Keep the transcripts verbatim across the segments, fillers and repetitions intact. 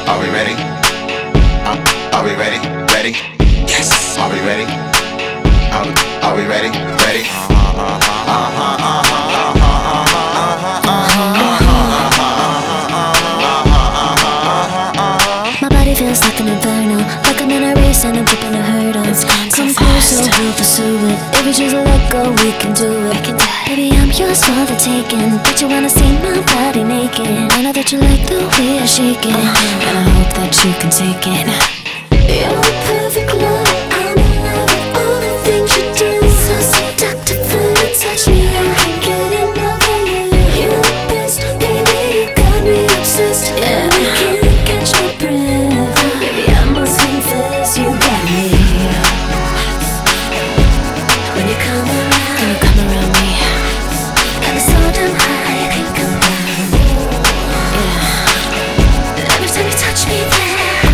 Are we ready? Uh, are we ready? Ready? Yes. Are we ready? Are we, are we ready? Ready? Uh-huh, uh-huh, uh-huh, uh-huh, my body feels like an inferno, like I'm in a race and I'm flipping a hurdle. Come closer, we'll pursue it. If we choose to let go, we can do it. Baby, I'm yours for the taking. But you wanna see my body naked. I know that you like the way I shake it, and I hope that you can take it. You're a perfect love. I'm in love with all the things you do. So seductive when you touch me, I can't get enough of you. You're the best, baby, you got me obsessed, and I can't catch my breath. Baby, I must confess, you got me. When you come around, when you come around me, got me so damn high, I can't come down. Yeah. Every time you touch me there,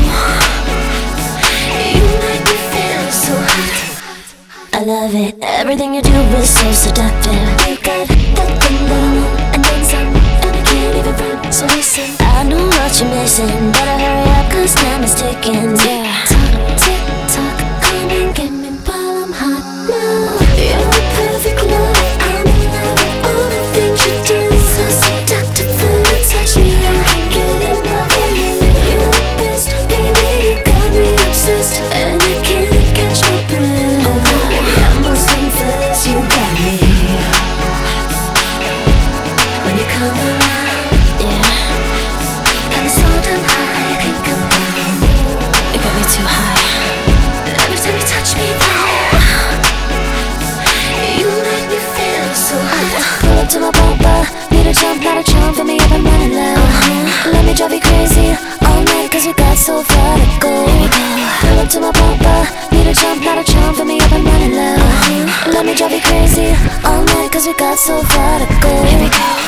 you make me feel so hot. I love it, everything you do is so seductive. You got that thing that I want, and then some, and I can't even run. So listen, I know what you're missing. Better hurry up, cause time is ticking. Yeah. Talk, tick, tock, come and get me while I'm hot now. You're a perfect love. I'm in love with all the things you do. So seductive when you touch me, I can't get enough of you. You're the best, baby, you got me obsessed, and I can't catch my breath. Oh, baby, I must confess, you got me. When you come around, yeah, got me so damn high, I can't come down. You got me too high. Every time you touch me there, you make me feel so hot. Pull up to my bumper, need a jump, not a jump, for me up and running low. Uh-huh. Let me drive you crazy all night, cause we got so far to go. Pull up to my bumper, need a jump, not a jump, for me up and running low. Uh-huh. Let me drive you crazy all night, cause we got so far to go. Here we go.